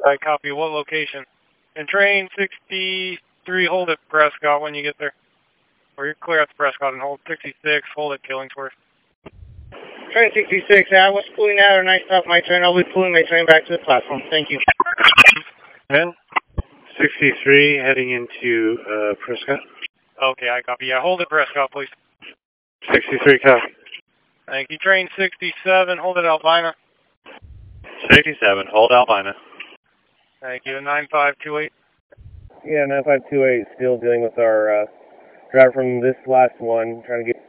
I copy. What location? And train 63, hold at Prescott when you get there. Or you're clear at the Prescott and hold 66, hold at Killingsworth. Train 66, I was pulling out and I stopped my train. I'll be pulling my train back to the platform. Thank you. 10, 63, heading into Prescott. Okay, I copy. Yeah, hold at Prescott, please. 63, copy. Thank you. Train 67, hold at Albina. 67, hold Albina. Thank you. 9528. Yeah, 9528, still dealing with our driver from this last one, trying to get